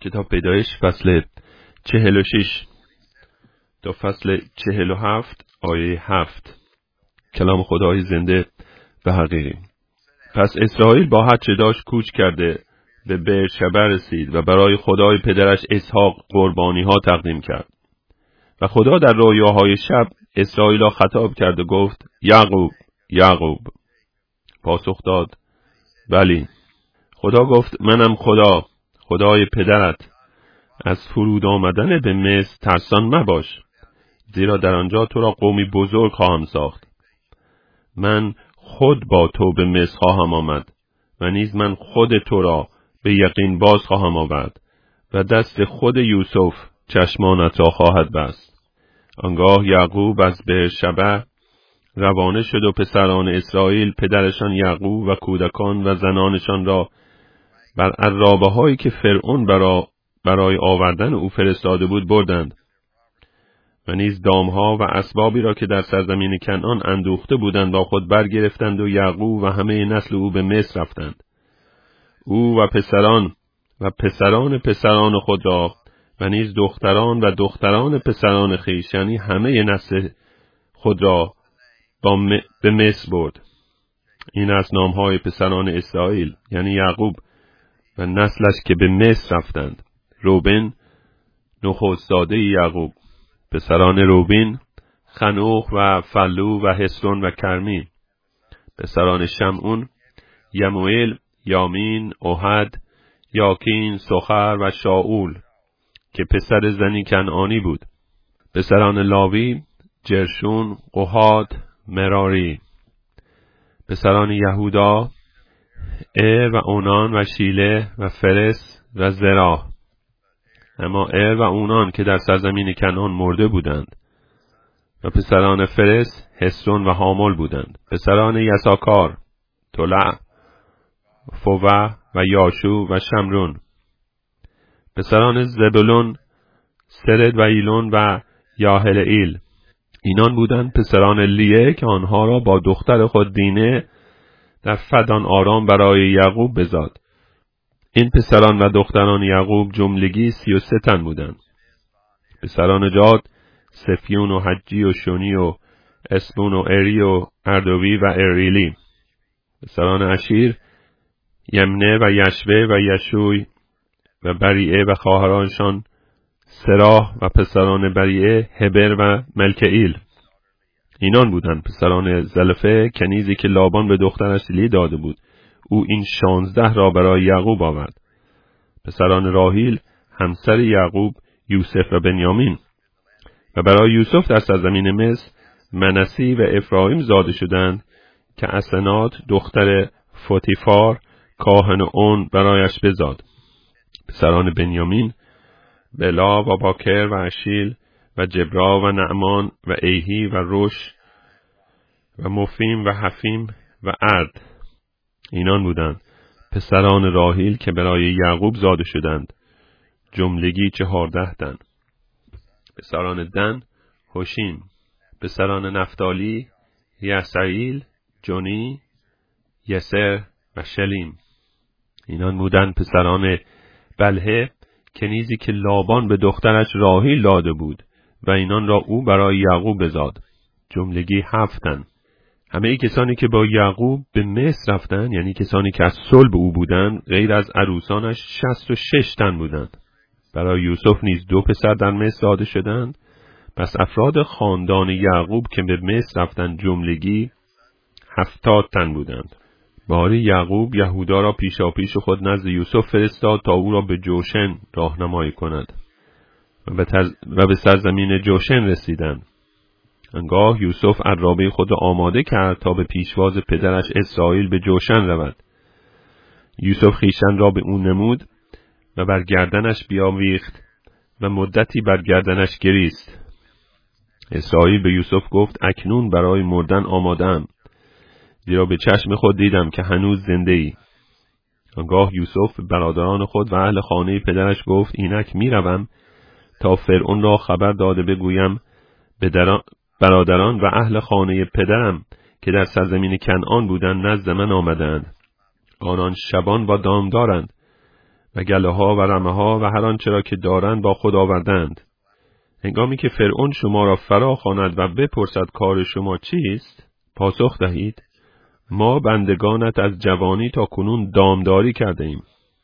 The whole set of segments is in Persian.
کتاب پیدایش فصل 46 تا فصل 47 آیه 7. کلام خدای زنده و حقیقی. پس اسرائیل با هر چه داشت کوچ کرده به برشبه رسید و برای خدای پدرش اسحاق قربانی ها تقدیم کرد. و خدا در رویاهای شب اسرائیل را خطاب کرد و گفت: یعقوب، یعقوب. پاسخ داد: بلی. خدا گفت: منم خدا، خدای پدرت. از فرود آمدن به مصر ترسان مباش، زیرا در آنجا تو را قومی بزرگ خواهم ساخت. من خود با تو به مصر خواهم آمد و نیز من خود تو را به یقین باز خواهم آورد و دست خود یوسف چشمانت را خواهد بست. آنگاه یعقوب از برشبه روانه شد و پسران اسرائیل پدرشان یعقوب و کودکان و زنانشان را بر عرابه هایی که فرعون برای آوردن او فرستاده بود بردند و نیز دامها و اسبابی را که در سرزمین کنعان اندوخته بودند با خود برگرفتند و یعقوب و همه نسل او به مصر رفتند. او و پسران پسران خود را و نیز دختران و دختران پسران خویش، یعنی همه نسل خود را به مصر برد. این از نامهای پسران اسرائیل، یعنی یعقوب و نسلش که به مصر رفتند. روبن نخستزاده یعقوب. پسران روبین: خنوخ و فلو و حسرون و کرمی. پسران شمعون: یموئیل، یامین، اوهد، یاکین، سخر و شاول که پسر زنی کنعانی بود. پسران لاوی: جرشون، قهات، مراری. پسران یهودا: و اونان و شیله و فرس و زراح. اما و اونان که در سرزمین کنعان مرده بودند. و پسران فرس: حسرون و حامل بودند. پسران یساکار: طلع، فوه و یاشو و شمرون. پسران زبولون: سرد و ایلون و یاهلئیل. اینان بودند پسران لیه که آنها را با دختر خود دینه در فدان آرام برای یعقوب بزاد. این پسران و دختران یعقوب جملگی 33 تن بودند. پسران جاد: سفیون و حجی و شونی و اسبون و اری و اردوی و اریلی. پسران اشیر: یمنه و یشوه و یشوی و بریعه و خواهرانشان سراح. و پسران بریعه: هبر و ملکئیل. اینان بودند پسران زلفه کنیزی که لابان به دخترش لی داده بود. او این 16 را برای یعقوب آورد. پسران راحیل همسر یعقوب: یوسف و بنیامین. و برای یوسف در سرزمین مصر منسی و افرایم زاده شدند که اسنات دختر فوتیفار کاهن اون برایش بزاد. پسران بنیامین: بلا و باکر و اشیل و جبرا و نعمان و ایهی و روش و مفیم و حفیم و ارد. اینان بودند پسران راحیل که برای یعقوب زاده شدند، جملگی 14 تن. پسران دن: هوشیم. پسران نفتالی: یسعیل، جونی، یسر و شلیم. اینان بودند پسران بلهه کنیزی که لابان به دخترش راحیل داده بود و اینان را او برای یعقوب بزاد، جملگی 7 تن. همه کسانی که با یعقوب به مصر رفتند، یعنی کسانی که از صلب او بودند، غیر از عروسانش 66 تن بودند. برای یوسف نیز 2 پسر در مصر زاده شدند. پس افراد خاندان یعقوب که به مصر رفتند جملگی 70 تن بودند. باری یعقوب یهودا را پیشاپیش خود نزد یوسف فرستاد تا او را به جوشن راهنمایی کند و به سرزمین جوشن رسیدند. آنگاه یوسف عرابه خود را آماده کرد تا به پیشواز پدرش اسرائیل به جوشن رود. یوسف خویشتن را به او نمود و بر گردنش بیاویخت و مدتی بر گردنش گریست. اسرائیل به یوسف گفت: اکنون برای مردن آماده‌ام، زیرا به چشم خود دیدم که هنوز زنده ای. آنگاه یوسف برادران خود و اهل خانه پدرش گفت: اینک میروم تا فرعون را خبر داده بگویم به برادران و اهل خانه پدرم که در سرزمین کنعان بودند نزد من آمدند. آنان شبان و دام دارند و گله ها و رمه ها و هر آنچه را که دارند با خود آوردند. هنگامی که فرعون شما را فرا خواند و بپرسد کار شما چیست، پاسخ دهید ما بندگانت از جوانی تا کنون دامداری کرده ایم،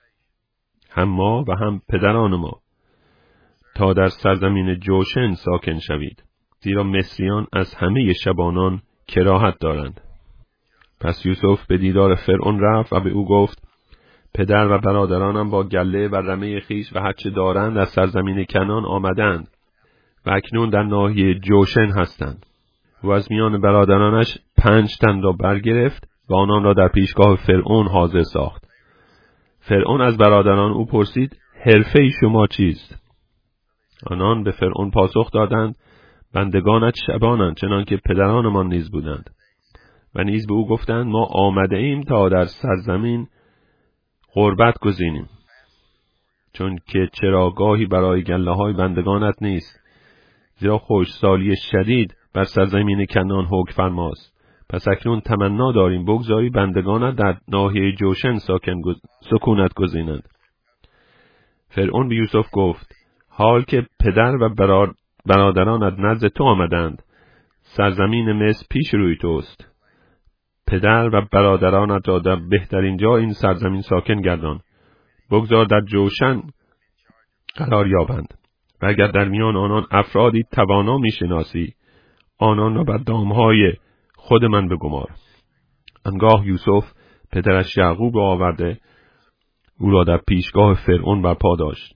هم ما و هم پدران ما، تا در سرزمین جوشن ساکن شوید، زیرا مصریان از همه شبانان کراهت دارند. پس یوسف به دیدار فرعون رفت و به او گفت پدر و برادرانم با گله و رمه خیش و هرچه دارند از سرزمین کنعان آمدند و اکنون در ناحیه جوشن هستند. و از میان برادرانش 5 تن را برگرفت و آنان را در پیشگاه فرعون حاضر ساخت. فرعون از برادران او پرسید حرفه شما چیست؟ آنان به فرعون پاسخ دادند بندگانت شبانند چنان که پدرانمان نیز بودند. و نیز به او گفتند ما آمده ایم تا در سرزمین غربت گزینیم، چون که چراگاهی برای گله های بندگانت نیست، زیرا خشکسالی شدید بر سرزمین کنعان حکم فرماست. پس اکنون تمنا داریم بگذاری بندگانت در ناحیه جوشن سکونت گزینند. فرعون به یوسف گفت حال که پدر و برادرانت نزد تو آمدند، سرزمین مصر پیش روی توست. پدر و برادرانت را در بهترین جا این سرزمین ساکن گردان، بگذار در جوشن قرار یابند. و اگر در میان آنان افرادی توانا میشناسی، آنان را بر دامهای خود من بگمار. آنگاه یوسف پدرش یعقوب را آورده او را در پیشگاه فرعون برپا داشت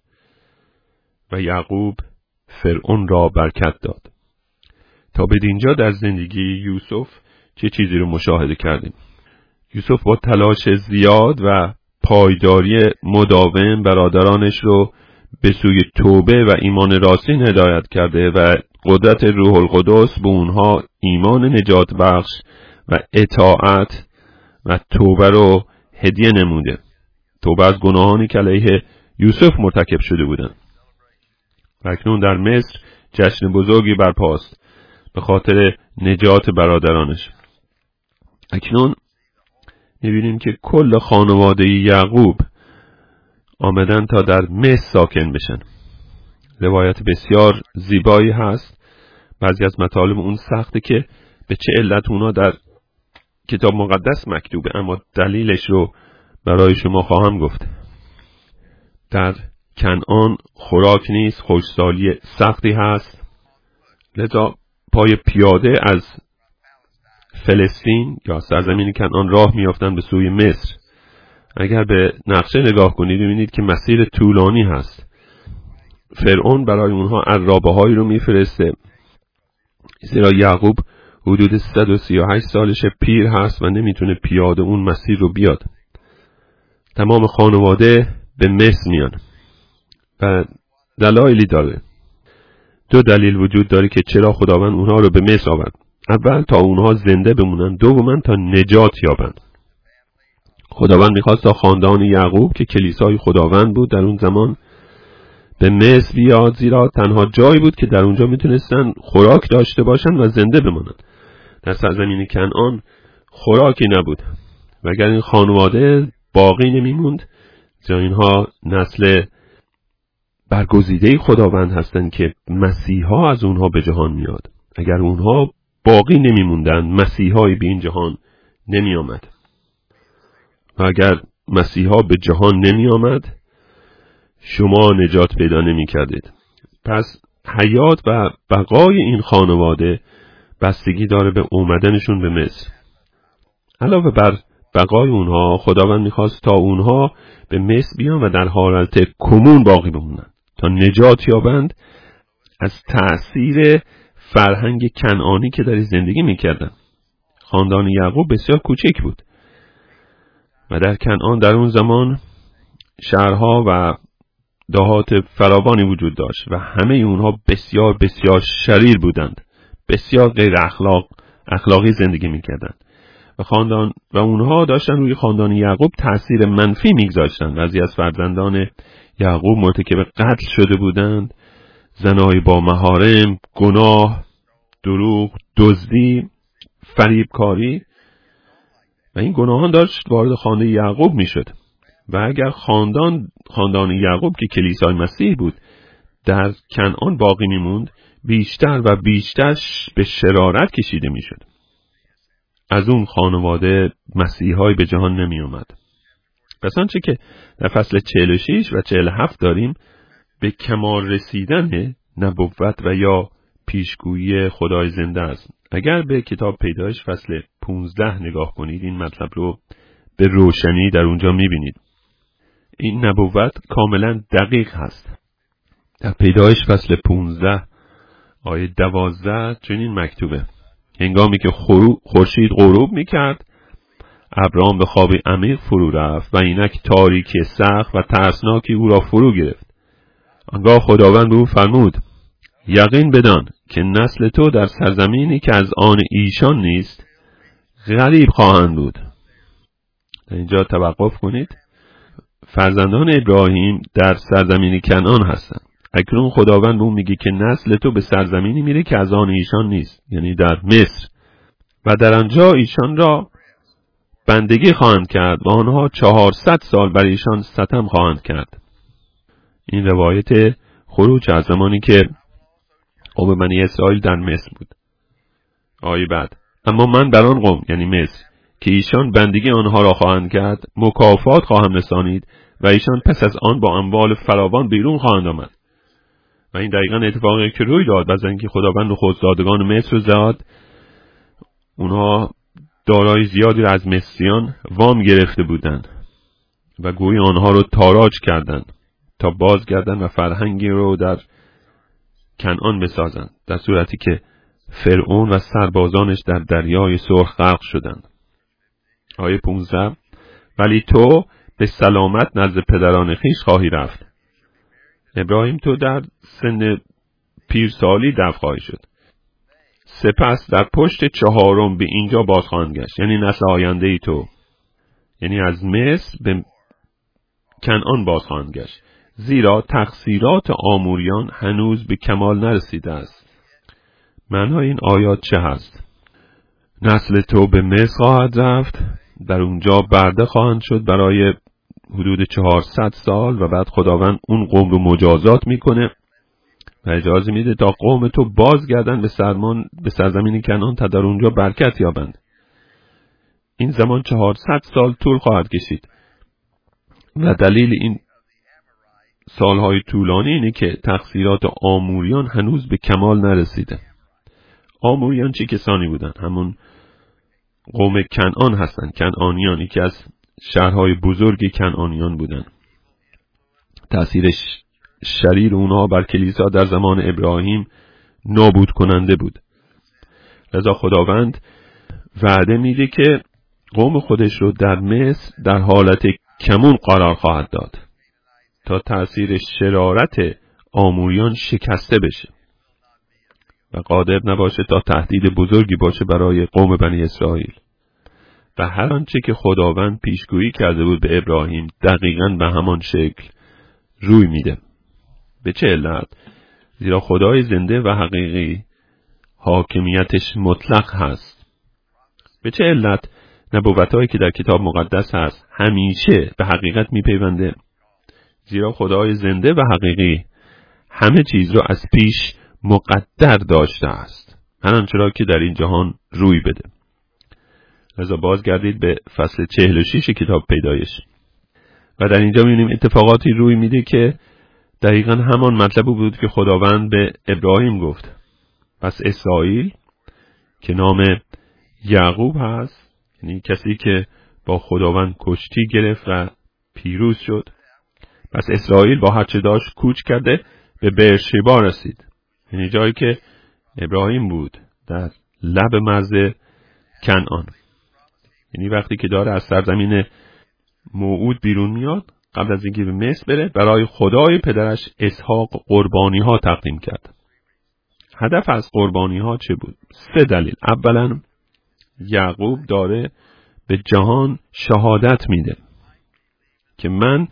و یعقوب فرعون را برکت داد. تا بدینجا در زندگی یوسف چه چیزی رو مشاهده کردیم؟ یوسف با تلاش زیاد و پایداری مداوم برادرانش رو به سوی توبه و ایمان راستین هدایت کرده و قدرت روح القدس به اونها ایمان نجات بخش و اطاعت و توبه رو هدیه نموده. توبه از گناهانی که علیه یوسف مرتکب شده بودند. و اکنون در مصر جشن بزرگی برپاست به خاطر نجات برادرانش. اکنون می‌بینیم که کل خانواده یعقوب آمدن تا در مصر ساکن بشن. روایت بسیار زیبایی هست. بعضی از مطالب اون سخته که به چه علت اونا در کتاب مقدس مکتوبه، اما دلیلش رو برای شما خواهم گفت. در کنعان خوراک نیست، خشکسالی سختی هست، لذا پای پیاده از فلسطین یا سرزمین کنعان راه میافتند به سوی مصر. اگر به نقشه نگاه کنید می‌بینید که مسیر طولانی هست. فرعون برای اونها عرابه‌هایی رو میفرسته، زیرا یعقوب حدود 138 سالشه، پیر هست و نمیتونه پیاده اون مسیر رو بیاد. تمام خانواده به مصر میان و دلایلی داره. 2 دلیل وجود داره که چرا خداوند اونها رو به مصر آورد. اول تا اونها زنده بمونن، دوما تا نجات یابند. خداوند میخواست تا خاندان یعقوب که کلیسای خداوند بود در اون زمان به مصر بیاد، زیرا تنها جایی بود که در اونجا میتونستن خوراک داشته باشن و زنده بمانند. در سرزمین کنعان خوراکی نبود و اگر این خانواده باقی نمیموند، زیرا اینها نسل برگزیده خداوند هستند که مسیحا از اونها به جهان میاد. اگر اونها باقی نمیموندن، مسیحایی به این جهان نمی آمد. و اگر مسیحا به جهان نمی آمد، شما نجات پیدا نمی کردید. پس حیات و بقای این خانواده بستگی داره به اومدنشون به مصر. علاوه بر بقای اونها، خداوند میخواست تا اونها به مصر بیان و در حالت کمون باقی بمونن تا نجات یابند از تأثیر فرهنگ کنعانی که در زندگی میکردن. خاندان یعقوب بسیار کوچک بود و در کنعان در اون زمان شهرها و دهات فراوانی وجود داشت و همه اونها بسیار بسیار شریر بودند، بسیار غیر اخلاقی زندگی میکردند و اونها داشتن روی خاندان یعقوب تأثیر منفی میگذاشتن. بعضی از فرزندان یعقوب مرتکب قتل شده بودند، زنای با محارم، گناه، دروغ، دزدی، فریبکاری و این گناهان داشت وارد خانه یعقوب میشد. و اگر خاندان یعقوب که کلیسای مسیح بود در کنعان باقی میموند، بیشتر و بیشتر به شرارت کشیده میشد. از اون خانواده مسیحایی به جهان نمی اومد. پس آنچه که در فصل 46 و 47 داریم به کمال رسیدن نبوت و یا پیشگویی خدای زنده است. اگر به کتاب پیدایش فصل 15 نگاه کنید این مطلب رو به روشنی در اونجا میبینید. این نبوت کاملا دقیق هست. در پیدایش فصل 15 آیه 12 چنین مکتوبه: هنگامی که خورشید غروب میکرد، ابرام به خوابی عمیق فرو رفت و اینک تاریکی سخت و ترسناکی او را فرو گرفت. آنگاه خداوند به او فرمود: یقین بدان که نسل تو در سرزمینی که از آن ایشان نیست غریب خواهند بود. در اینجا توقف کنید. فرزندان ابراهیم در سرزمین کنعان هستند. اکنون خداوند به اون میگه که نسل تو به سرزمینی میره که از آن ایشان نیست، یعنی در مصر، و در آنجا ایشان را بندگی خواهند کرد و آنها 400 سال بر ایشان ستم خواهند کرد. این روایت خروج از زمانی که قوم بنی اسرائیل در مصر بود. آیه بعد: اما من بر آن قوم یعنی مصر که ایشان بندگی آنها را خواهند کرد مکافات خواهم رسانید و ایشان پس از آن با اموال فراوان بیرون خواهند آمد. و این دقیقاً اتفاقی که روی داد. بعد از اینکه خداوند نخستزادگان مصر رو زد، اونها دارایی زیادی را از مصریان وام گرفته بودند و گویی آنها رو تاراج کردند تا بازگردند و فرهنگی رو در کنعان بسازند، در صورتی که فرعون و سربازانش در دریای سرخ غرق شدند. آیه 15: ولی تو به سلامت نزد پدران خویش خواهی رفت. ابراهیم تو در سن پیرسالی دفن خواهی شد. سپس در پشت 4 به اینجا باز خواهند گشت، یعنی نسل آینده ای تو، یعنی از مصر به کنعان باز خواهند گشت، زیرا تقصیرات آموریان هنوز به کمال نرسیده است. معنای این آیات چه هست؟ نسل تو به مصر خواهد رفت، در اونجا برده خواهند شد برای حدود 400 سال و بعد خداوند اون قوم رو مجازات میکنه و اجازه میده تا قوم تو بازگردن به سرزمین کنعان تا در اونجا برکت یابند. این زمان 400 سال طول خواهد کشید و دلیل این سالهای طولانی اینه که تقصیرات آموریان هنوز به کمال نرسیده. آموریان چه کسانی بودن؟ همون قوم کنعان هستن. کنعانیان یکی از شهرهای بزرگ کنعانیان بودن. تأثیر شریر اونها بر کلیسا در زمان ابراهیم نابود کننده بود. لذا خداوند وعده میده که قوم خودش رو در مصر در حالت کمون قرار خواهد داد تا تأثیر شرارت آموریان شکسته بشه و قادر نباشه تا تهدید بزرگی باشه برای قوم بنی اسرائیل. و هر آنچه که خداوند پیشگویی کرده بود به ابراهیم دقیقاً به همان شکل روی میده. به چه علت؟ زیرا خدای زنده و حقیقی حاکمیتش مطلق هست. به چه علت؟ نبوتایی که در کتاب مقدس هست همیشه به حقیقت میپیونده. زیرا خدای زنده و حقیقی همه چیز رو از پیش مقدر داشته است، هر آنچه را که در این جهان روی بده. لذا بازگردید به فصل 46 کتاب پیدایش و در اینجا می‌بینیم اتفاقاتی روی میده که دقیقاً همان مطلب بود که خداوند به ابراهیم گفت. پس اسرائیل که نام یعقوب هست، یعنی کسی که با خداوند کشتی گرفت و پیروز شد، پس اسرائیل با هرچه داشت کوچ کرده به برشیبا رسید، یعنی جایی که ابراهیم بود در لب مرز کنعان. یعنی وقتی که داره از سرزمین موعود بیرون میاد، قبل از اینکه به مصر بره برای خدای پدرش اسحاق قربانی ها تقدیم کرد. هدف از قربانی ها چه بود؟ 3 دلیل. اولا یعقوب داره به جهان شهادت میده که من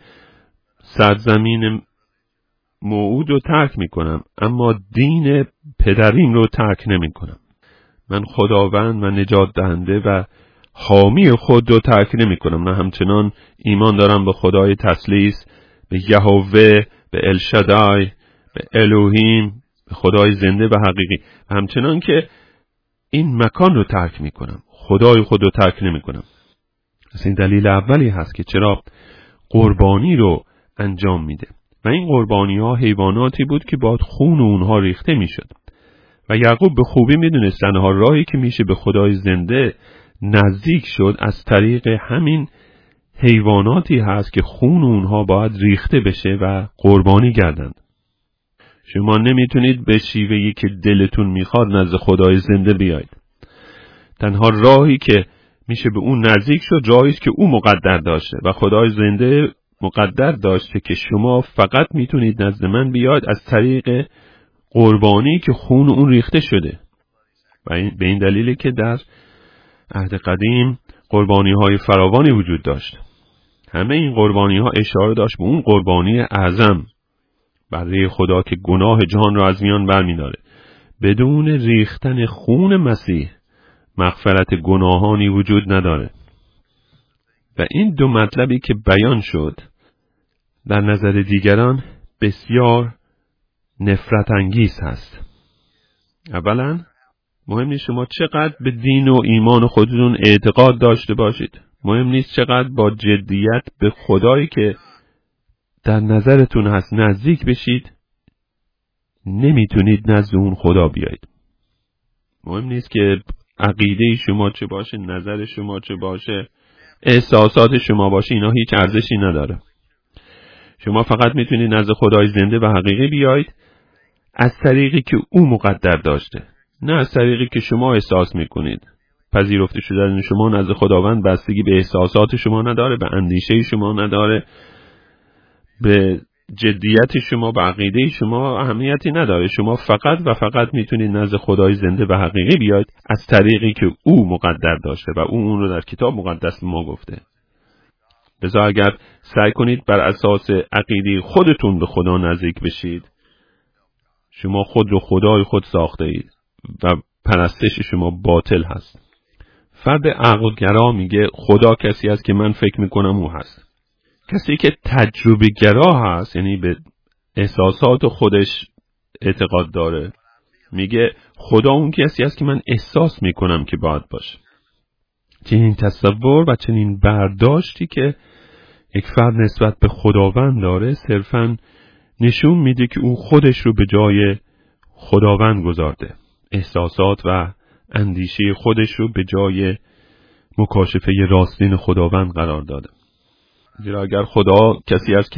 سرزمین موعود رو ترک میکنم اما دین پدریم رو ترک نمیکنم. من خداوند و نجات دهنده و حامی خود رو ترک نمی کنم. من همچنان ایمان دارم به خدای تثلیث، به یهوه، به الشدای، به الوهیم، به خدای زنده و حقیقی. همچنان که این مکان رو ترک می کنم، خدای خود رو ترک نمی کنم. پس این دلیل اولی هست که چرا قربانی رو انجام میده. و این قربانی ها حیواناتی بود که باید خون اونها ریخته می شد. و یعقوب به خوبی می دونست تنها راهی که میشه به خدای زنده نزدیک شد از طریق همین حیواناتی هست که خون اونها باید ریخته بشه و قربانی گردند. شما نمیتونید به شیوهی که دلتون میخواد نزد خدای زنده بیاید. تنها راهی که میشه به اون نزدیک شد راهی است که او مقدر داشته و خدای زنده مقدر داشته که شما فقط میتونید نزد من بیاید از طریق قربانی که خون اون ریخته شده. و به این دلیلی که در عهد قدیم قربانی های فراوانی وجود داشت. همه این قربانی ها اشاره داشت به اون قربانی اعظم برای خدا که گناه جهان را از میان برمی‌داره. بدون ریختن خون مسیح مغفرت گناهانی وجود نداره. و این دو مطلبی که بیان شد در نظر دیگران بسیار نفرت انگیز هست. اولا مهم نیست شما چقدر به دین و ایمان خودتون اعتقاد داشته باشید. مهم نیست چقدر با جدیت به خدایی که در نظرتون هست نزدیک بشید. نمیتونید نزد اون خدا بیایید. مهم نیست که عقیده شما چه باشه، نظر شما چه باشه، احساسات شما باشه، اینا هیچ ارزشی نداره. شما فقط میتونید نزد خدای زنده و حقیقی بیایید از طریقی که او مقدر داشته، نه از طریقی که شما احساس میکنید. پذیرفته شدن شما نزد خداوند بستگی به احساسات شما نداره، به اندیشه شما نداره، به جدیت شما، به عقیده شما اهمیتی نداره. شما فقط و فقط میتونید نزد خدای زنده و حقیقی بیاید از طریقی که او مقدر داشته و او اون رو در کتاب مقدس ما گفته. لذا اگر سعی کنید بر اساس عقیده خودتون به خدا نزدیک بشید، شما خود رو خدای خود ساخته اید و پرستش شما باطل هست. فرد عقلگرا میگه خدا کسی است که من فکر میکنم او هست. کسی که تجربه گرا هست، یعنی به احساسات خودش اعتقاد داره، میگه خدا اون کسی است که من احساس میکنم که باید باشه. چنین تصور و چنین برداشتی که یک فرد نسبت به خداوند داره صرفاً نشون میده که او خودش رو به جای خداوند گذارده. احساسات و اندیشه خودش رو به جای مکاشفه راستین خداوند قرار داده. زیرا اگر خدا کسی است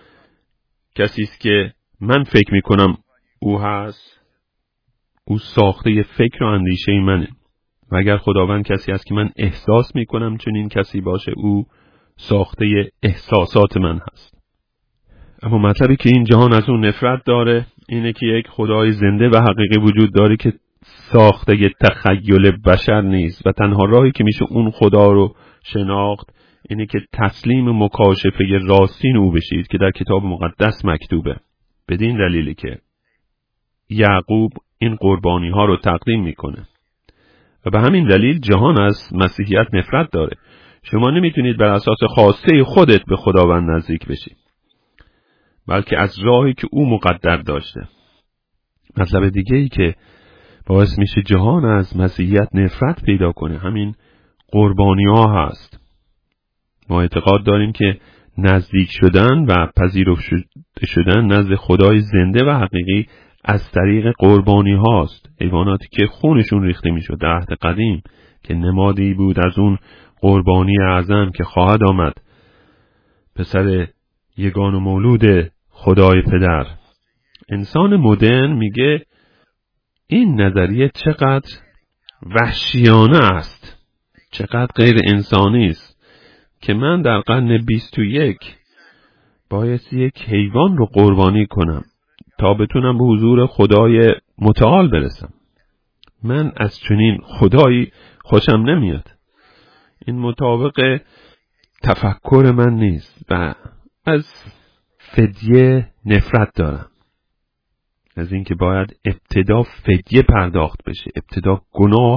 که من فکر میکنم او هست، او ساخته فکر و اندیشه منه. و اگر خداوند کسی است که من احساس میکنم چنین کسی باشه، او ساخته احساسات من هست. اما مطلبی که این جهان از اون نفرت داره اینه که یک خدای زنده و حقیقی وجود داره که ساخته تخیل بشر نیست و تنها راهی که میشه اون خدا رو شناخت اینه که تسلیم مکاشفه راستین او بشید که در کتاب مقدس مکتوبه. بدین دلیلی که یعقوب این قربانی ها رو تقدیم میکنه و به همین دلیل جهان از مسیحیت نفرت داره. شما نمیتونید بر اساس خواسته خودت به خداوند نزدیک بشید، بلکه از راهی که او مقدر داشته. مطلب دیگه ای که باعث میشه جهان از مسیحیت نفرت پیدا کنه همین قربانی ها هست. ما اعتقاد داریم که نزدیک شدن و پذیرفته شدن نزد خدای زنده و حقیقی از طریق قربانی هاست. حیواناتی که خونشون ریخته میشد در عهد قدیم که نمادی بود از اون قربانی اعظم که خواهد آمد، پسر یگان و مولود خدای پدر. انسان مدرن میگه این نظریه چقدر وحشیانه است، چقدر غیر انسانی است که من در قرن 21 باید یک حیوان رو قربانی کنم تا بتونم به حضور خدای متعال برسم. من از چنین خدایی خوشم نمیاد. این مطابق تفکر من نیست و از فدیه نفرت دارم. از اینکه باید ابتدا فدیه پرداخت بشه، ابتدا گناه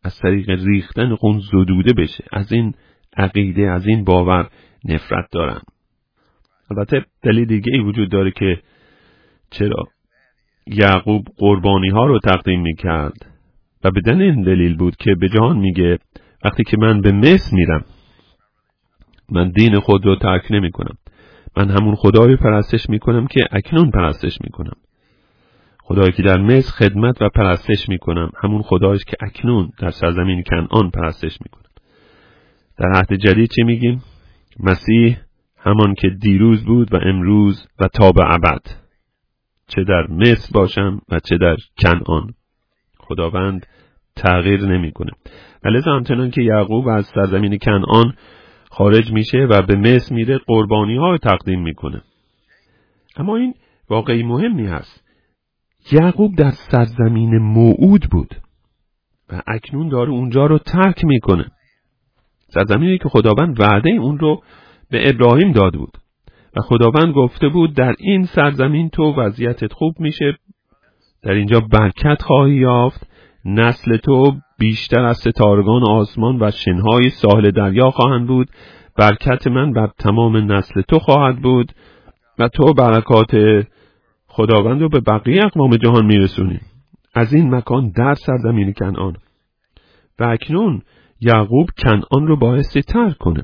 از طریق ریختن خون زدوده بشه. از این عقیده، از این باور نفرت دارن. البته دلیل دیگه ای وجود داره که چرا یعقوب قربانی ها رو تقدیم میکرد و بدن این دلیل بود که به جهان میگه وقتی که من به مصر میرم من دین خود رو ترک نمی کنم. من همون خدایی پرستش میکنم که اکنون پرستش میکنم. خدایی که در مصر خدمت و پرستش میکنم همون خداییست که اکنون در سرزمین کنعان پرستش میکنم. در عهد جدید چی میگیم؟ مسیح همان که دیروز بود و امروز و تا به ابد، چه در مصر باشم و چه در کنعان. خداوند تغییر نمیکنه. ولذا همچنان که یعقوب از سرزمین کنعان خارج میشه و به مصر میره قربانی ها رو تقدیم میکنه. اما این واقعی مهمی هست. یعقوب در سرزمین موعود بود و اکنون داره اونجا رو ترک میکنه. سرزمینی که خداوند وعده اون رو به ابراهیم داد بود و خداوند گفته بود در این سرزمین تو وضعیتت خوب میشه، در اینجا برکت خواهی یافت، نسل تو بیشتر از ستارگان آسمان و شنهای ساحل دریا خواهند بود، برکت من بر تمام نسل تو خواهد بود و تو برکات خداوند رو به بقیه اقوام جهان میرسونی. از این مکان در سرزمین کنعان. و اکنون یعقوب کنعان رو بایستی ترک کنه،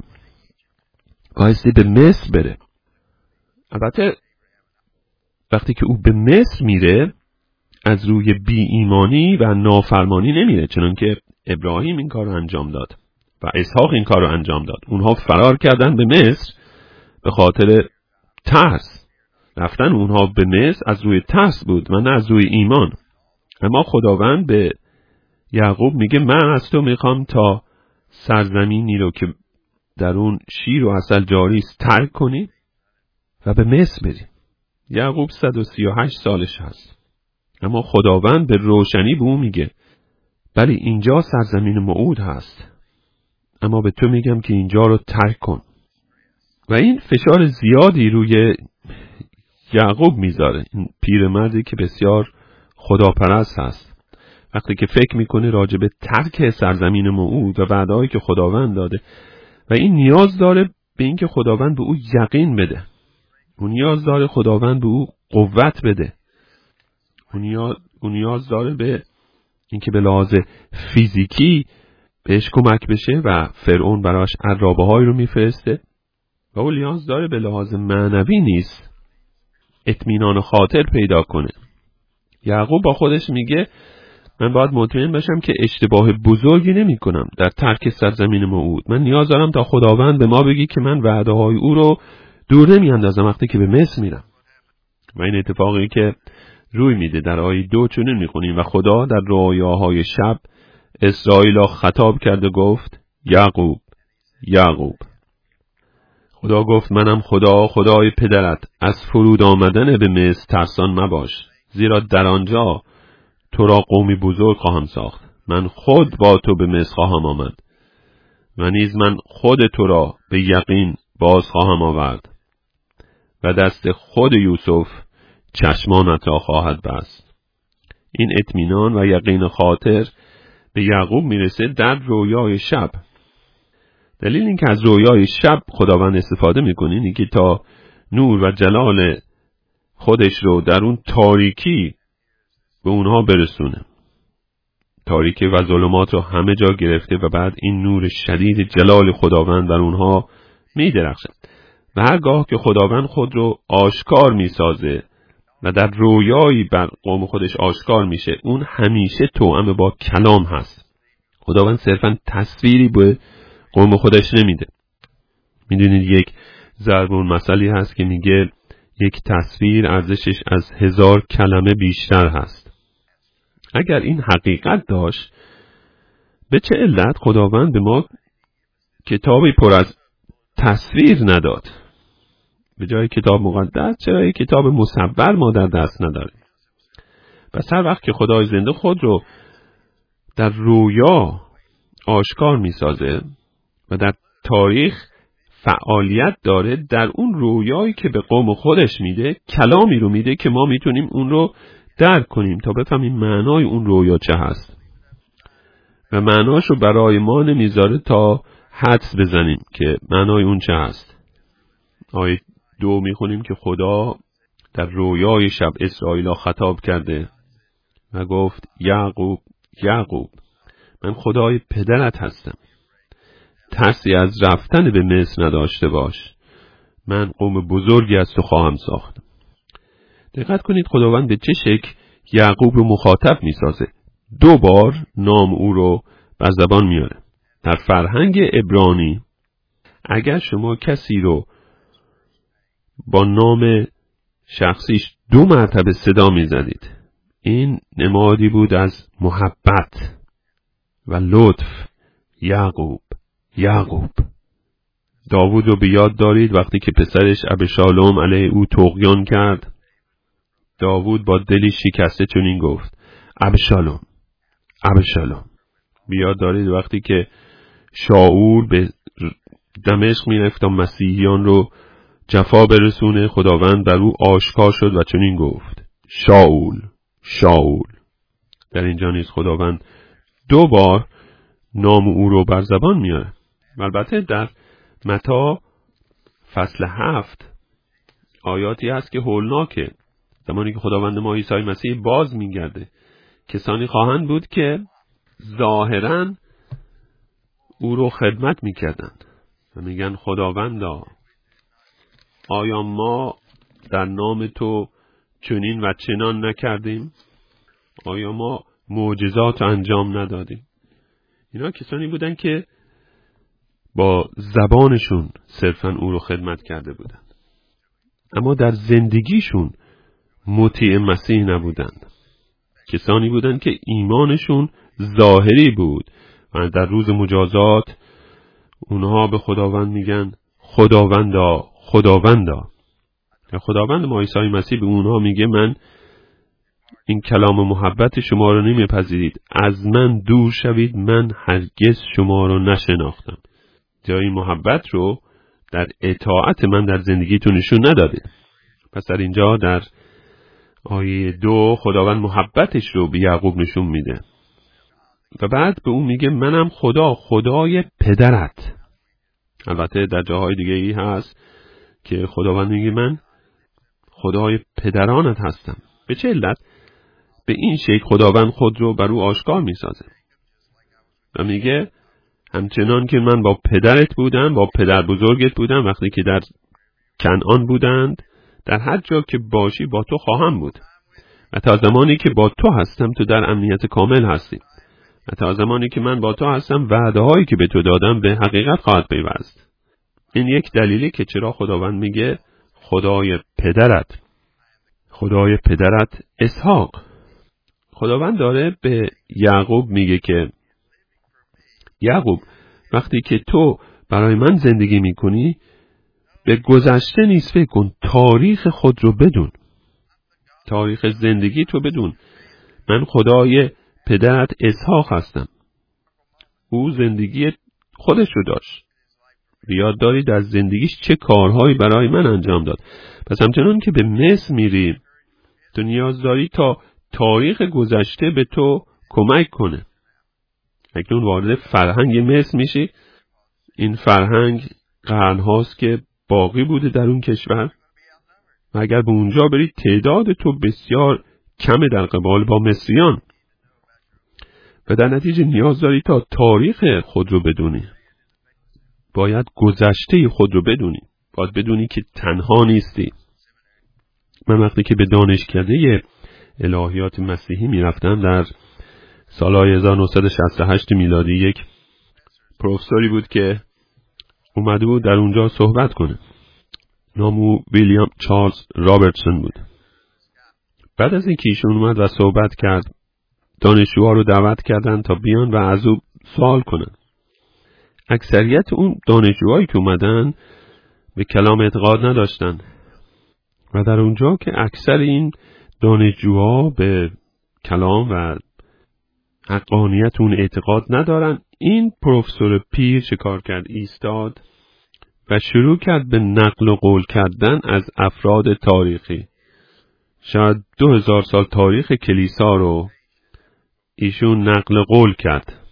بایستی به مصر بره. البته وقتی که او به مصر میره از روی بی ایمانی و نافرمانی نمیره، چنان که ابراهیم این کار رو انجام داد و اسحاق این کار رو انجام داد. اونها فرار کردن به مصر به خاطر ترس. رفتن اونها به مصر از روی ترس بود و نه از روی ایمان. اما خداوند به یعقوب میگه من از تو میخوام تا سرزمینی رو که در اون شیر و عسل جاری است ترک کنی و به مصر بری. یعقوب 138 سالش هست، اما خداوند به روشنی به اون میگه بلی اینجا سرزمین موعود هست، اما به تو میگم که اینجا رو ترک کن. و این فشار زیادی روی یعقوب میذاره. این پیرمردی که بسیار خداپرست هست وقتی که فکر میکنه راجع به ترک سرزمین موعود و وعده‌ای که خداوند داده و این نیاز داره به این که خداوند به او یقین بده. اون نیاز داره خداوند به او قوت بده. اون نیاز داره به اینکه به لحاظ فیزیکی بهش کمک بشه و فرعون براش عرابه های رو میفرسته و اون نیاز داره به لحاظ معنوی نیست اطمینان خاطر پیدا کنه. یعقوب با خودش میگه من باید مطمئن باشم که اشتباه بزرگی نمی کنم در ترک سرزمین موعود. من نیاز دارم تا خداوند به ما بگی که من وعده های او رو دور نمی اندازم وقتی که به مصر میرم. و این اتفاقی که روی میده در آیه 2 چنین میخونیم و خدا در رویاهای شب اسرائیل را خطاب کرد و گفت یعقوب یعقوب. خدا گفت منم خدا، خدای پدرت. از فرود آمدن به مصر ترسان مباش، زیرا در آنجا تو را قومی بزرگ خواهم ساخت. من خود با تو به مصر خواهم آمد و نیز من خود تو را به یقین باز خواهم آورد و دست خود یوسف چشمانت را خواهد بست. این اطمینان و یقین خاطر به یعقوب میرسه در رویای شب. دلیل این که از رویای شب خداوند استفاده میکنه اینه که تا نور و جلال خودش رو در اون تاریکی به اونها برسونه. تاریکی و ظلمات رو همه جا گرفته و بعد این نور شدید جلال خداوند بر اونها میدرخشه. و هرگاه که خداوند خود رو آشکار میسازه و در رویایی بر قوم خودش آشکار میشه، اون همیشه توأم با کلام هست. خداوند صرفا تصویری به قوم خودش نمیده. میدونید یک ضرب المثلی هست که میگه یک تصویر ارزشش از 1000 کلمه بیشتر هست. اگر این حقیقت داشت، به چه علت خداوند به ما کتابی پر از تصویر نداد؟ به جای کتاب مقدس چرا یک کتاب مصور ما در دست نداریم؟ پس هر وقت که خدای زنده خود رو در رویا آشکار میسازه و در تاریخ فعالیت داره، در اون رویایی که به قوم خودش میده کلامی رو میده که ما میتونیم اون رو درک کنیم تا بفهمیم معنای اون رویا چه هست. و معناش رو برای ما نمیذاره تا حدس بزنیم که معنای اون چه هست. آیه 2 میخونیم که خدا در رویای شب اسرائیل خطاب کرده و گفت یعقوب یعقوب، من خدای پدرت هستم، ترسی از رفتن به مصر نداشته باش، من قوم بزرگی از تو خواهم ساخت. دقت کنید خداوند به چه شکل یعقوب رو مخاطب میسازه. 2 بار نام او رو بر زبان میاره. در فرهنگ عبرانی اگر شما کسی رو با نام شخصیش 2 مرتبه صدا میزدید، این نمادی بود از محبت و لطف. یعقوب یعقوب. داوود رو به یاد دارید وقتی که پسرش ابشالوم علیه او طغیان کرد، داوود با دلی شکسته چنین گفت ابشالوم ابشالوم. به یاد دارید وقتی که شاول به دمشق میرفت تا مسیحیان رو جفا برسونه، خداوند بر او آشکار شد و چنین گفت شاول شاول. در اینجا نیز خداوند 2 بار نام او رو بر زبان میاره. البته در متی فصل 7 آیاتی هست که هولناکه. زمانی که خداوند ما عیسی مسیح باز میگرده، کسانی خواهند بود که ظاهراً او رو خدمت میکردن و میگن خداوندا، آیا ما در نام تو چنین و چنان نکردیم؟ آیا ما معجزات انجام ندادیم؟ اینا کسانی بودن که با زبانشون صرفاً او رو خدمت کرده بودن، اما در زندگیشون مطیع مسیح نبودن. کسانی بودن که ایمانشون ظاهری بود و در روز مجازات اونها به خداوند میگن خداوندا خداوندا. خداوند ما عیسی مسیح به اونها میگه من این کلام محبت شما رو نمیپذیرید، از من دور شوید، من هرگز شما رو نشناختم. جای محبت رو در اطاعت من در زندگیتون نشون ندادید. پس در اینجا در آیه 2 خداوند محبتش رو به یعقوب نشون میده و بعد به اون میگه منم خدای پدرت. البته در جاهای دیگه ای هست که خداوند میگه من خدای پدرانت هستم. به چه علت؟ به این شکل خداوند خود رو بر او آشکار میسازه و میگه همچنان که من با پدرت بودم، با پدر بزرگت بودم وقتی که در کنعان بودند، در هر جا که باشی با تو خواهم بود و تا زمانی که با تو هستم تو در امنیت کامل هستی و تا زمانی که من با تو هستم وعده هایی که به تو دادم به حقیقت خواهد پیوست. این یک دلیلی که چرا خداوند میگه خدای پدرت اسحاق. خداوند داره به یعقوب میگه که یعقوب وقتی که تو برای من زندگی میکنی به گذشته نیست فکر کن، تاریخ خود رو بدون، تاریخ زندگی تو بدون. من خدای پدرت اسحاق هستم. او زندگی خودش رو داشت، یاد دارید در زندگیش چه کارهایی برای من انجام داد. پس همچنان که به مصر میری تو نیاز داری تا تاریخ گذشته به تو کمک کنه. اکنون وارد فرهنگ مصر میشی، این فرهنگ قرنهاست که باقی بوده در اون کشور و اگر به اونجا بری تعداد تو بسیار کمه در قبال با مصریان و در نتیجه نیاز داری تا تاریخ خود رو بدونی. باید گذشته خود رو بدونی، باید بدونی که تنها نیستی. من وقتی که به دانشکده الهیات مسیحی میرفتم در سالهای 1968 میلادی، یک پروفسوری بود که اومده بود در اونجا صحبت کنه. نام او ویلیام چارلز رابرتسون بود. بعد از اینکه ایشون اومد و صحبت کرد، دانشجوها رو دعوت کردن تا بیان و از او سوال کنن. اکثریت اون دانشجوهایی که اومدن به کلام اعتقاد نداشتن و در اونجا که اکثر این دانشجوها به کلام و حقانیت اون اعتقاد ندارن، این پروفسور پیر چه کار کرد؟ ایستاد و شروع کرد به نقل و قول کردن از افراد تاریخی. شاید 2000 سال تاریخ کلیسا رو ایشون نقل قول کرد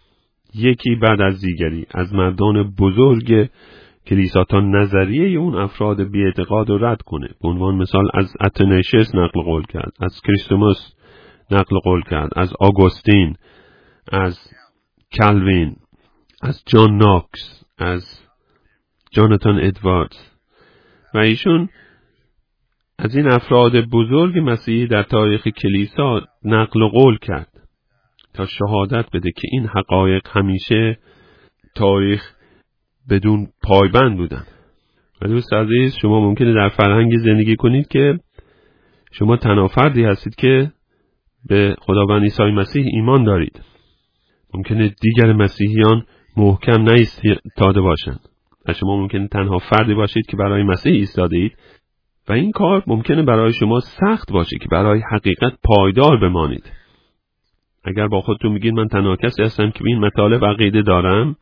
یکی بعد از دیگری از مردان بزرگ کلیسا تا نظریه اون افراد بی اعتقاد رو رد کنه. به عنوان مثال از اتنیشس نقل قول کرد، از کریستوموس نقل قول کرد، از آگوستین، از کالوین، از جان ناکس، از جاناتان ادواردز و ایشون از این افراد بزرگ مسیحی در تاریخ کلیسا نقل قول کرد تا شهادت بده که این حقایق همیشه تاریخ بدون پایبند بودن. و دوست عزیز، شما ممکنه در فرهنگی زندگی کنید که شما تنها فردی هستید که به خداوند عیسی مسیح ایمان دارید. ممکنه دیگر مسیحیان محکم نایستاده باشند و شما ممکنه تنها فردی باشید که برای مسیح ایستاده اید و این کار ممکنه برای شما سخت باشه که برای حقیقت پایدار بمانید. اگر با خودتون میگید من تنها کسی هستم که به این مطالب عقیده دارم،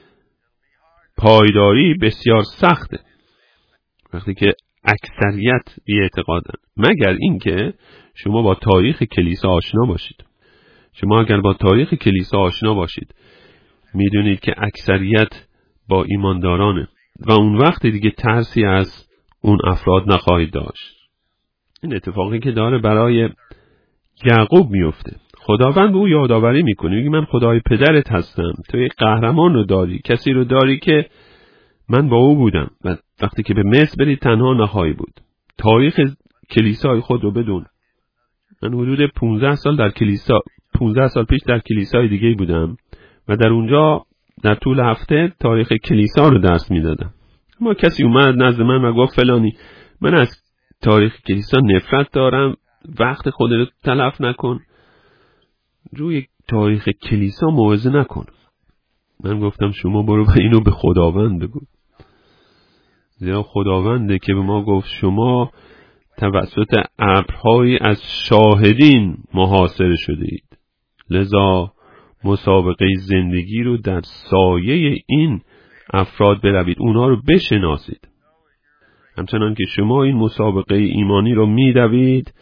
پایداری بسیار سخته وقتی که اکثریت بی اعتقادن، مگر اینکه شما با تاریخ کلیسا آشنا باشید. شما اگر با تاریخ کلیسا آشنا باشید میدونید که اکثریت با ایماندارانه و اون وقت دیگه ترسی از اون افراد نخواهید داشت. این اتفاقی که داره برای یعقوب میفته. خداوند به او یادآوری میکنه، میگه من خدای پدرت هستم، تو یک قهرمان رو داری، کسی رو داری که من با او بودم و وقتی که به مصر بری تنها نخواهی بود. تاریخ کلیسای خود رو بدون. من حدود 15 سال پیش در کلیسای دیگه بودم و در اونجا در طول هفته تاریخ کلیسا رو درس میدادم. اما کسی اومد نزد من و گفت فلانی من از تاریخ کلیسا نفرت دارم، وقت خودت تلف نکن، روی تاریخ کلیسا موعظه نکن. من گفتم شما برو و اینو به خداوند بگو، زیرا خداونده که به ما گفت شما توسط ابرهایی از شاهدین محاصره شده اید، لذا مسابقه زندگی رو در سایه این افراد بروید، اونا رو بشناسید. همچنان که شما این مسابقه ایمانی رو میدوید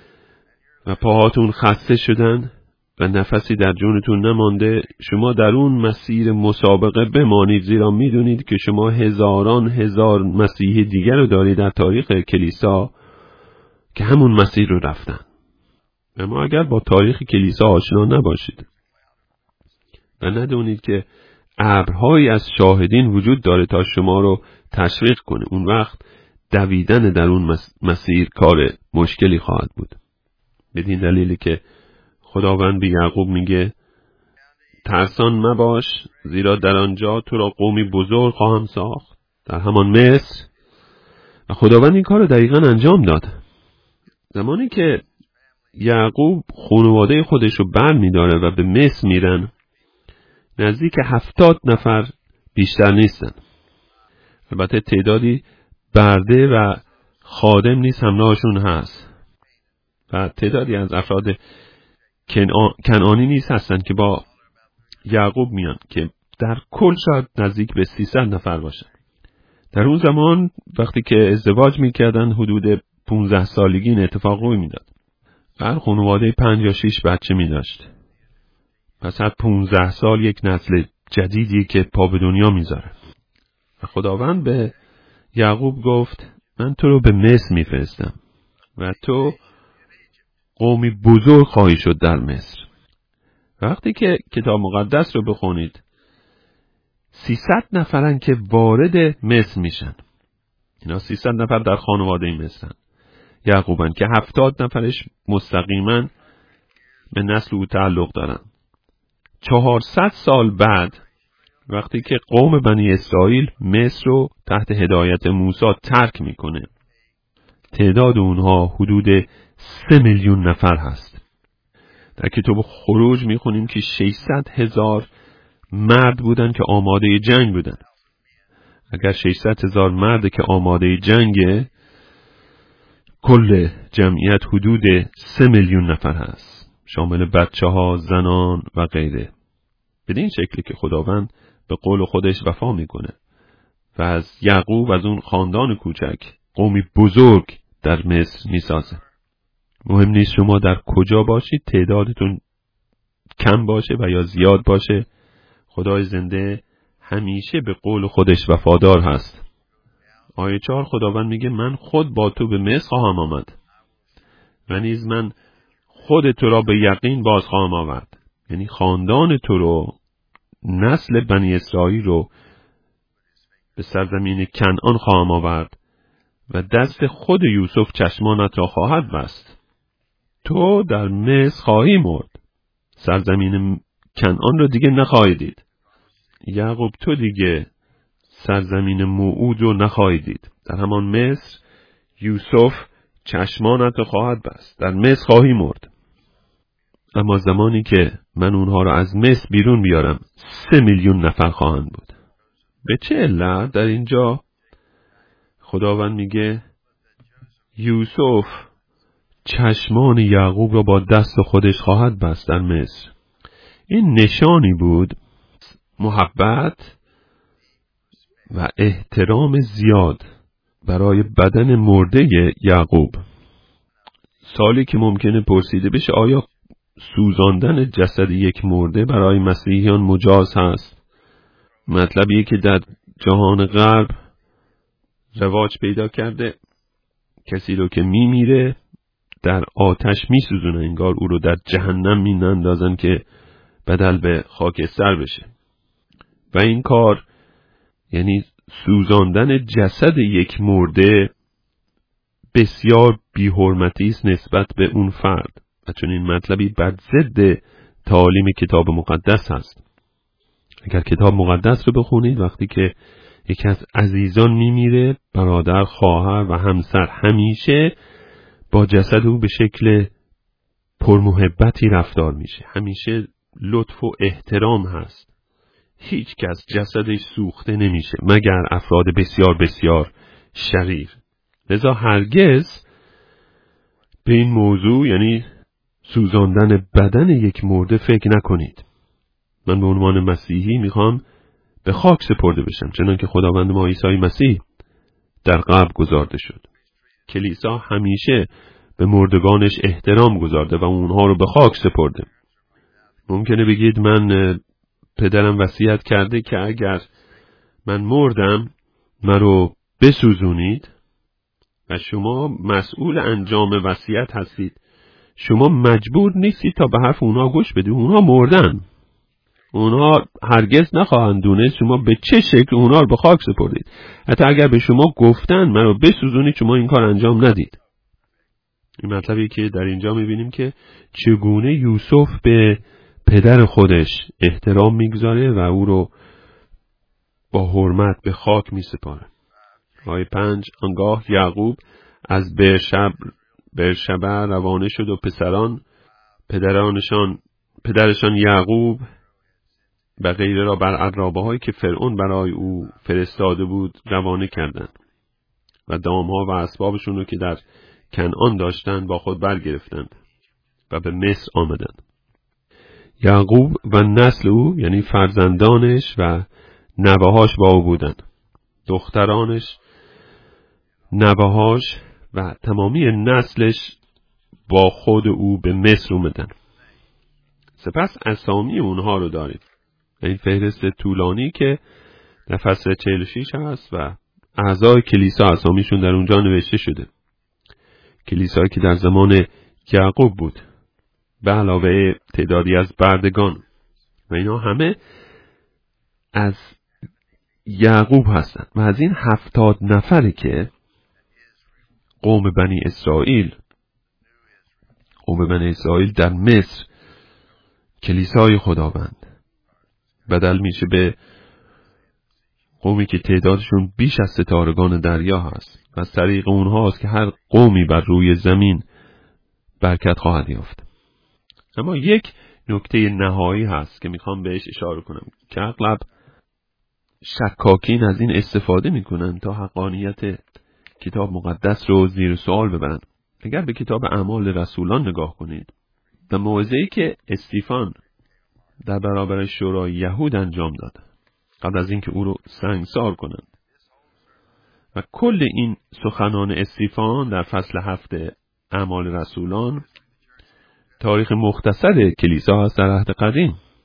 و پاهاتون خسته شدن و نفسی در جونتون نمانده، شما در اون مسیر مسابقه بمانید، زیرا میدونید که شما هزاران هزار مسیحی دیگر رو دارید در تاریخ کلیسا که همون مسیر رو رفتن. اما اگر با تاریخ کلیسا آشنا نباشید و ندونید که ابرهایی از شاهدین وجود داره تا شما رو تشویق کنه، اون وقت دویدن در اون مسیر کار مشکلی خواهد بود. بدین دلیلی که خداوند به یعقوب میگه ترسان مباش، زیرا در آنجا تو را قومی بزرگ خواهم ساخت، در همان مصر. و خداوند این کار رو دقیقاً انجام داد. زمانی که یعقوب خانواده خودش رو بر میداره و به مصر میرن، نزدیک 70 نفر بیشتر نیستن. البته تعدادی برده و خادم نیز همراهشون هست و تعدادی از افراد کنعانی نیز هستن که با یعقوب میان که در کل شاید نزدیک به 300 نفر باشن. در اون زمان وقتی که ازدواج میکردن حدود 15 سالگی این اتفاق روی میداد. هر خانواده 5 یا 6 بچه میداشت. پس هر 15 سال یک نسل جدیدی که پا به دنیا میذاره. و خداوند به یعقوب گفت من تو رو به مصر میفرستم و تو قومی بزرگ خواهی شد در مصر. وقتی که کتاب مقدس رو بخونید 300 نفرن که وارد مصر میشن. اینا 300 نفر در خانواده مصرن. یعقوبن که 70 نفرش مستقیما به نسل او تعلق دارن. 400 سال بعد وقتی که قوم بنی اسرائیل مصر رو تحت هدایت موسی ترک میکنه، تعداد اونها حدود 3 میلیون نفر هست. در کتاب خروج میخونیم که 600,000 مرد بودن که آماده جنگ بودن. اگر 600,000 مرد که آماده جنگه، کل جمعیت حدود 3 میلیون نفر هست، شامل بچه ها، زنان و غیره. بدین شکلی که خداوند به قول خودش وفا میکنه و از یعقوب، از اون خاندان کوچک، قومی بزرگ در مصر میسازه. مهم نیست شما در کجا باشید، تعدادتون کم باشه و یا زیاد باشه، خدای زنده همیشه به قول خودش وفادار هست. آیه 4 خداوند میگه من خود با تو به مصر خواهم آمد و نیز من خود تو را به یقین باز خواهم آورد. یعنی خاندان تو رو، نسل بنی اسرائیل رو به سرزمین کنعان خواهم آورد و دست خود یوسف چشمانت را خواهد بست. تو در مصر خواهی مرد، سرزمین کنعان را دیگه نخواهی دید. یعقوب تو دیگه سرزمین موعود رو نخواهی دید. در همان مصر یوسف چشمانت را خواهد بست، در مصر خواهی مرد. اما زمانی که من اونها رو از مصر بیرون بیارم 3 میلیون نفر خواهند بود. به چه علت در اینجا خداوند میگه یوسف چشمان یعقوب را با دست خودش خواهد بست در مصر؟ این نشانی بود محبت و احترام زیاد برای بدن مرده یعقوب. سالی که ممکنه پرسیده بشه آیا سوزاندن جسد یک مرده برای مسیحیان مجاز هست؟ مطلبیه که در جهان غرب رواج پیدا کرده. کسی رو که میمیره در آتش میسوزونه، انگار او رو در جهنم میاندازن که بدل به خاکستر بشه. و این کار یعنی سوزاندن جسد یک مرده بسیار بی‌حرمتی است نسبت به اون فرد و چون این مطلبی بر ضد تعالیم کتاب مقدس هست. اگر کتاب مقدس رو بخونید وقتی که یکی از عزیزان میمیره، برادر، خواهر و همسر همیشه با جسد او به شکل پرمحبتی رفتار میشه. همیشه لطف و احترام هست. هیچ کس جسدش سوخته نمیشه مگر افراد بسیار بسیار شریر. لذا هرگز به این موضوع یعنی سوزاندن بدن یک مرده فکر نکنید. من به عنوان مسیحی میخوام به خاک سپرده بشم چنانکه خداوند ما عیسی مسیح در قبر گذارده شد. کلیسا همیشه به مردگانش احترام گذارده و اونها رو به خاک سپرده. ممکنه بگید من پدرم وصیت کرده که اگر من مردم من رو بسوزونید و شما مسئول انجام وصیت هستید. شما مجبور نیستید تا به حرف اونها گوش بدید. اونها مردن. اونها هرگز نخواهند دونست شما به چه شکل اونها رو به خاک سپردید. حتی اگر به شما گفتن من رو بسوزونید شما این کار انجام ندید. این مطلبی که در اینجا میبینیم که چگونه یوسف به پدر خودش احترام میگذاره و او رو با حرمت به خاک میسپاره. آیه 5 آنگاه یعقوب از برشبه روانه شد و پدرشان یعقوب و غیره را بر عرابه هایی که فرعون برای او فرستاده بود روانه کردند و دامها و اسبابشون رو که در کنعان داشتند با خود برگرفتند و به مصر آمدند. یعقوب و نسل او یعنی فرزندانش و نوهاش با او بودند. دخترانش، نوهاش و تمامی نسلش با خود او به مصر اومدند. سپس اسامی اونها رو داریم. این فهرست طولانی که در فصل 46 هست و اعضای کلیسا اسامیشون در اونجا نوشته شده. کلیسایی که در زمان یعقوب بود به علاوه تعدادی از بردگان و اینا همه از یعقوب هستند. و از این 70 نفری که قوم بنی اسرائیل در مصر کلیسای خداوند بدل میشه به قومی که تعدادشون بیش از ستارگان دریا هست و از طریق اونهاست که هر قومی بر روی زمین برکت خواهد یافت. اما یک نکته نهایی هست که میخوام بهش اشاره کنم که اغلب شکاکین از این استفاده میکنن تا حقانیت کتاب مقدس رو زیر سوال ببرن. اگر به کتاب اعمال رسولان نگاه کنید و موعظه‌ای که استیفان در برابر شورای یهود انجام داد قبل از اینکه او رو سنگسار کنند و کل این سخنان استیفان در فصل 7 اعمال رسولان تاریخ مختصر کلیسا هست در عهد قدیم.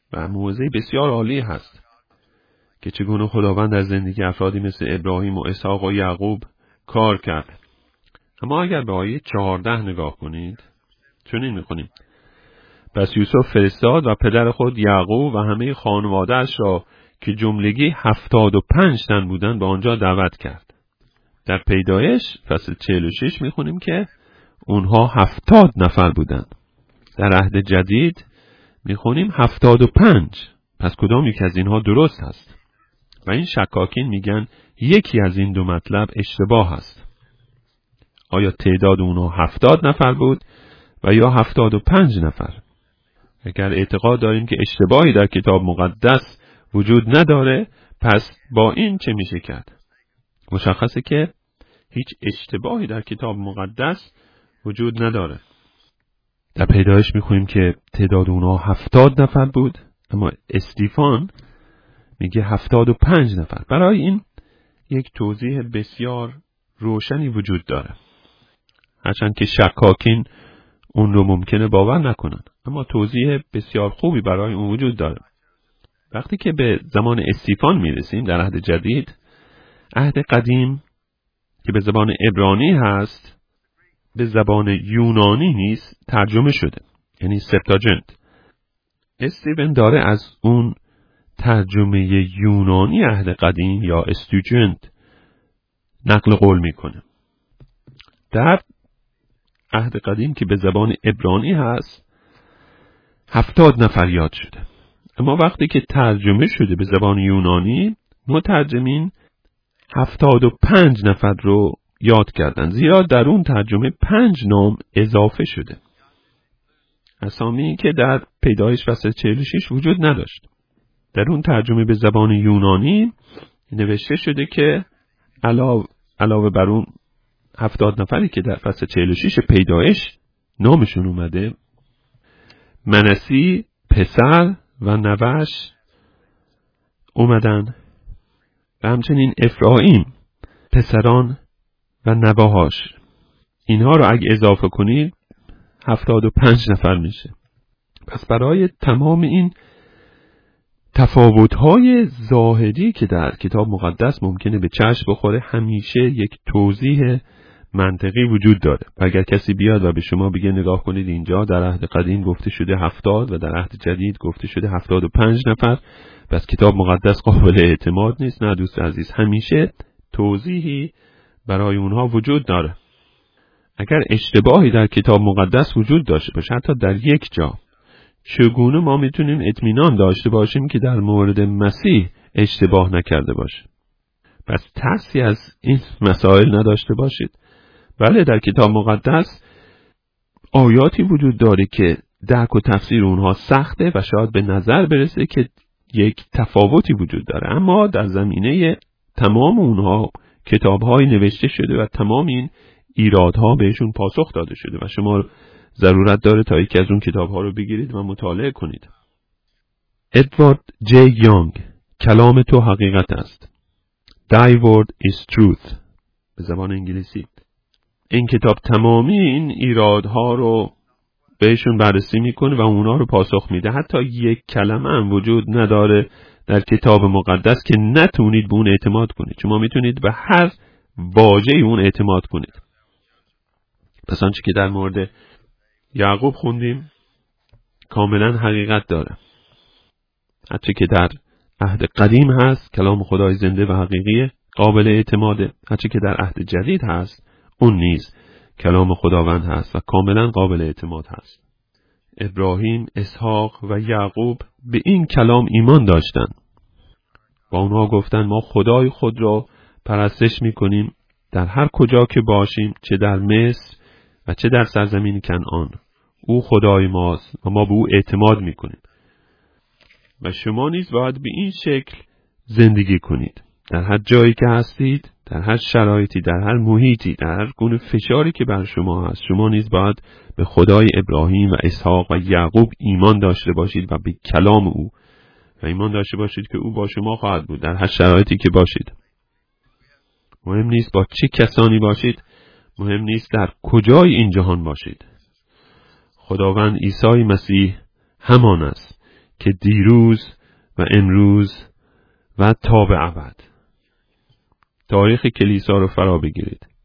و موعظه بسیار عالی هست که چگونه خداوند در زندگی افرادی مثل ابراهیم و اسحاق و یعقوب کار کرد. اما اگر به آیه 14 نگاه کنید، چنین می‌خونیم: پس یوسف فرستاد و پدر خود یعقوب و همه خانواده‌اش را که جملگی 75 تن بودند به آنجا دعوت کرد. در پیدایش فصل 46 می‌خونیم که اونها 70 نفر بودند. در عهد جدید می‌خونیم 75. پس کدام یک از اینها درست است؟ و این شکاکین میگن یکی از این دو مطلب اشتباه است. آیا تعداد اونها 70 نفر بود و یا 75 نفر؟ اگر اعتقاد داریم که اشتباهی در کتاب مقدس وجود نداره، پس با این چه میشه کرد؟ مشخصه که هیچ اشتباهی در کتاب مقدس وجود نداره. در پیدایش میخونیم که تعداد اونها 70 نفر بود، اما استیفان میگه 75 نفر. برای این یک توضیح بسیار روشنی وجود داره، هرچند که شکاکین اون رو ممکنه باور نکنن، اما توضیح بسیار خوبی برای اون وجود داره. وقتی که به زمان استیفان میرسیم در عهد جدید، عهد قدیم که به زبان عبرانی هست به زبان یونانی نیست ترجمه شده، یعنی سپتاجنت. استیون داره از اون ترجمه یونانی عهد قدیم یا استوجنت نقل قول میکنه. در عهد قدیم که به زبان عبرانی هست 70 نفر یاد شده، اما وقتی که ترجمه شده به زبان یونانی، مترجمین 75 نفر رو یاد کردن، زیرا در اون ترجمه 5 نام اضافه شده، اسامی که در پیدایش فصل 46 وجود نداشت. در اون ترجمه به زبان یونانی نوشته شده که علاوه بر اون 70 نفری که در فصل 46 پیدایش نامشون اومده، منسی پسر و نوش اومدن و همچنین افرایم پسران و نواهاش. اینها رو اگه اضافه کنید 75 نفر میشه. پس برای تمام این تفاوت‌های ظاهری که در کتاب مقدس ممکنه به چشم بخوره، همیشه یک توضیح منطقی وجود داره. و اگر کسی بیاد و به شما بگه نگاه کنید اینجا در عهد قدیم گفته شده 70 و در عهد جدید گفته شده 75 نفر، پس کتاب مقدس قابل اعتماد نیست، نه دوست عزیز، همیشه توضیحی برای اونها وجود داره. اگر اشتباهی در کتاب مقدس وجود داشته باشه، حتی در یک جا، چگونه ما میتونیم اطمینان داشته باشیم که در مورد مسیح اشتباه نکرده باشه؟ پس ترسی از این مسائل نداشته باشید. بله، در کتاب مقدس آیاتی وجود داره که درک و تفسیر اونها سخته و شاید به نظر برسه که یک تفاوتی وجود داره، اما در زمینه تمام اونها کتاب‌های نوشته شده و تمام این ایرادها بهشون پاسخ داده شده و شما ضرورت داره تا یکی از اون کتاب‌ها رو بگیرید و مطالعه کنید. ادوارد جی یانگ، کلام تو حقیقت است. Thy word is truth به زبان انگلیسی. این کتاب تمامی این ایرادها رو بهشون بررسی میکنه و اونا رو پاسخ میده. حتی یک کلمه هم وجود نداره در کتاب مقدس که نتونید به اون اعتماد کنید. شما میتونید به هر واژه اون اعتماد کنید. پس آنچه که در مورد یعقوب خوندیم کاملا حقیقت داره. هرچه که در عهد قدیم هست کلام خدای زنده و حقیقی قابل اعتماده، هرچه که در عهد جدید هست اون نیز کلام خداوند هست و کاملا قابل اعتماد هست. ابراهیم، اسحاق و یعقوب به این کلام ایمان داشتند. با اونها گفتن ما خدای خود را پرستش میکنیم در هر کجا که باشیم، چه در مصر و چه در سرزمین کنعان. او خدای ماست و ما به او اعتماد میکنیم. و شما نیز باید به این شکل زندگی کنید. در هر جایی که هستید، در هر شرایطی، در هر محیطی، در هر گونه فشاری که بر شما هست، شما نیز باید به خدای ابراهیم و اسحاق و یعقوب ایمان داشته باشید و به کلام او و ایمان داشته باشید که او با شما خواهد بود در هر شرایطی که باشید. مهم نیست با چه کسانی باشید، مهم نیست در کجای این جهان باشید. خداوند عیسی مسیح همان است که دیروز و امروز و تا به ابد. تاریخ کلیسا رو فرا بگیرید.